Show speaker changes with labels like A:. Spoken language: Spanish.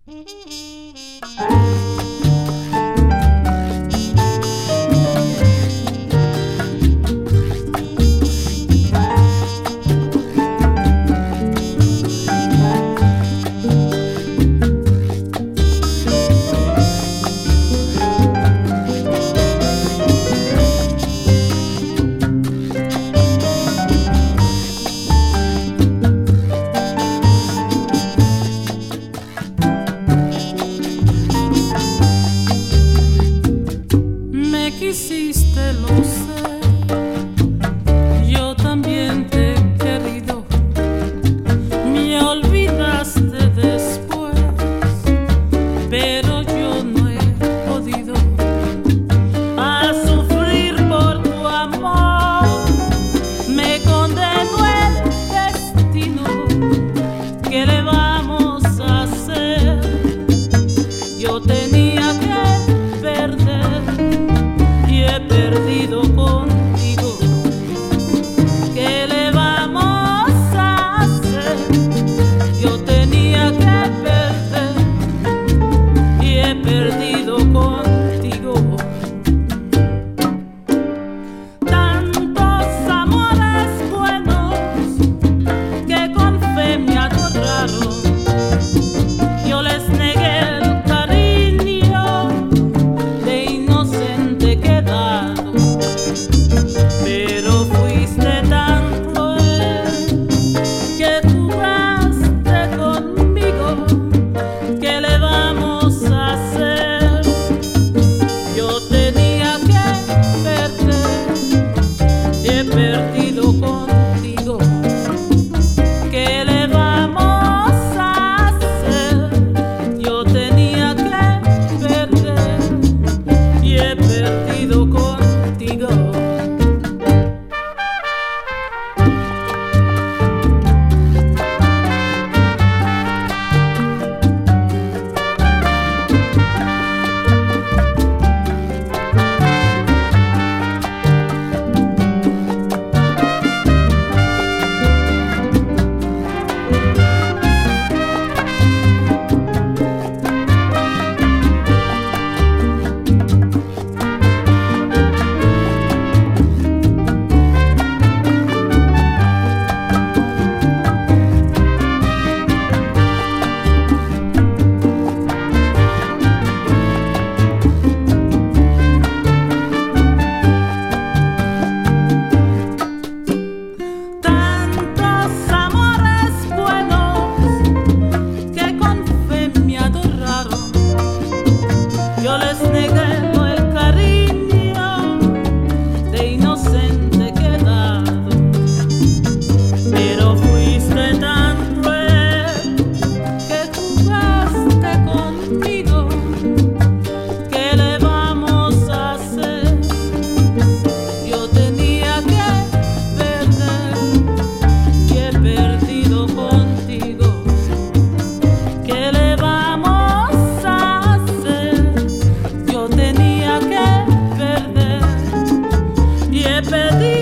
A: Quisiste, lo sé, yo también te he querido, me olvidaste después, pero yo no he podido a sufrir por tu amor, me condenó el destino, ¿qué le vamos a hacer? Yo tenía que perder y he perdido contigo. ¿Qué le vamos a hacer? Yo tenía que perder y he perdido contigo. Tantos amores buenos que con fe me adoraron, yo les negué el cariño de inocente quedado, pero fuiste tan cruel que jugaste conmigo. ¿Qué le vamos a hacer? Yo tenía que perder y he perdido contigo. ¿Qué le vamos a hacer? Yo tenía que perder y he perdido contigo. Yo les negué el cariño de inocente quedado, pero fuiste tan cruel que jugaste conmigo. ¿Qué le vamos a hacer? Yo tenía que perder y he perdido contigo. ¿Qué le vamos a hacer? Yo tenía que perder y he perdido.